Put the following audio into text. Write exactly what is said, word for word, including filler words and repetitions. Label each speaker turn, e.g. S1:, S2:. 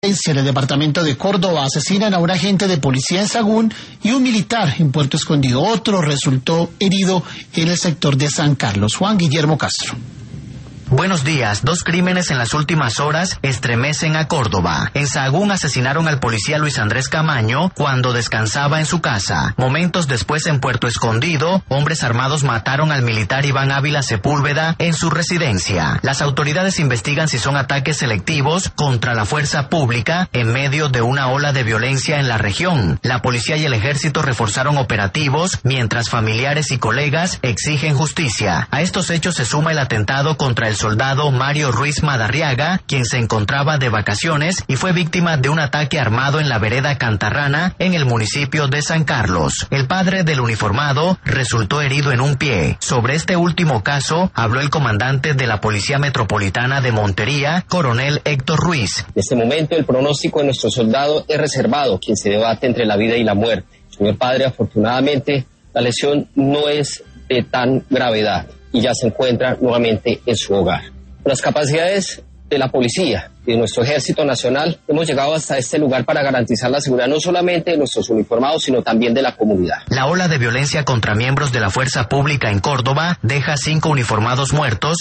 S1: En el departamento de Córdoba asesinan a un agente de policía en Sagún y un militar en Puerto Escondido. Otro resultó herido en el sector de San Carlos. Juan Guillermo Castro.
S2: Buenos días. Dos crímenes en las últimas horas estremecen a Córdoba. En Sahagún asesinaron al policía Luis Andrés Camaño cuando descansaba en su casa. Momentos después, en Puerto Escondido, hombres armados mataron al militar Iván Ávila Sepúlveda en su residencia. Las autoridades investigan si son ataques selectivos contra la fuerza pública en medio de una ola de violencia en la región. La policía y el ejército reforzaron operativos, mientras familiares y colegas exigen justicia. A estos hechos se suma el atentado contra el soldado Mario Ruiz Madarriaga, quien se encontraba de vacaciones y fue víctima de un ataque armado en la vereda Cantarrana, en el municipio de San Carlos. El padre del uniformado resultó herido en un pie. Sobre este último caso habló el comandante de la Policía Metropolitana de Montería, coronel Héctor Ruiz.
S3: En este momento el pronóstico de nuestro soldado es reservado, quien se debate entre la vida y la muerte. Señor padre, afortunadamente la lesión no es de tan gravedad y ya se encuentra nuevamente en su hogar. Con las capacidades de la policía y de nuestro Ejército Nacional, hemos llegado hasta este lugar para garantizar la seguridad no solamente de nuestros uniformados, sino también de la comunidad.
S2: La ola de violencia contra miembros de la fuerza pública en Córdoba deja cinco uniformados muertos